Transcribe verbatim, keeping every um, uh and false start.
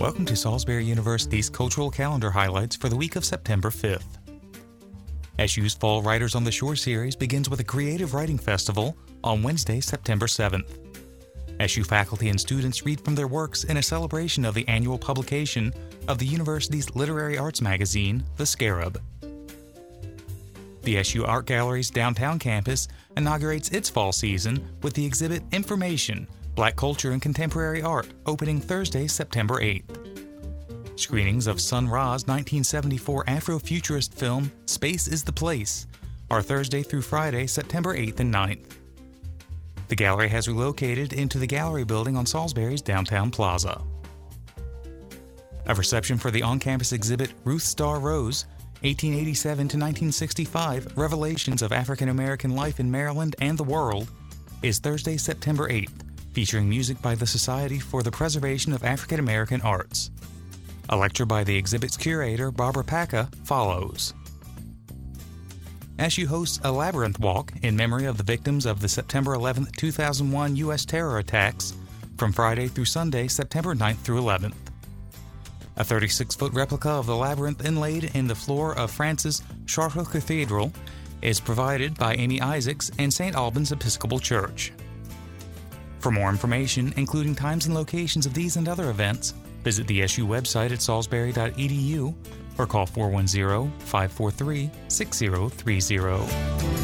Welcome to Salisbury University's cultural calendar highlights for the week of September fifth. S U's Fall Writers on the Shore series begins with a creative writing festival on Wednesday, September seventh. S U faculty and students read from their works in a celebration of the annual publication of the university's literary arts magazine, The Scarab. The S U Art Gallery's downtown campus inaugurates its fall season with the exhibit Information, Black Culture and Contemporary Art, opening Thursday, September eighth. Screenings of Sun Ra's nineteen seventy-four Afrofuturist film, Space is the Place, are Thursday through Friday, September eighth and ninth. The gallery has relocated into the gallery building on Salisbury's downtown plaza. A reception for the on-campus exhibit Ruth Starr Rose, eighteen eighty-seven to nineteen sixty-five, Revelations of African American Life in Maryland and the World, is Thursday, September eighth, featuring music by the Society for the Preservation of African American Arts. A lecture by the exhibit's curator, Barbara Paca, follows. S U hosts a labyrinth walk in memory of the victims of the September eleventh, two thousand one U S terror attacks from Friday through Sunday, September ninth through eleventh. A thirty-six foot replica of the labyrinth inlaid in the floor of France's Chartres Cathedral is provided by Amy Isaacs and Saint Albans Episcopal Church. For more information, including times and locations of these and other events, visit the S U website at salisbury dot e d u or call four one zero, five four three, six zero three zero.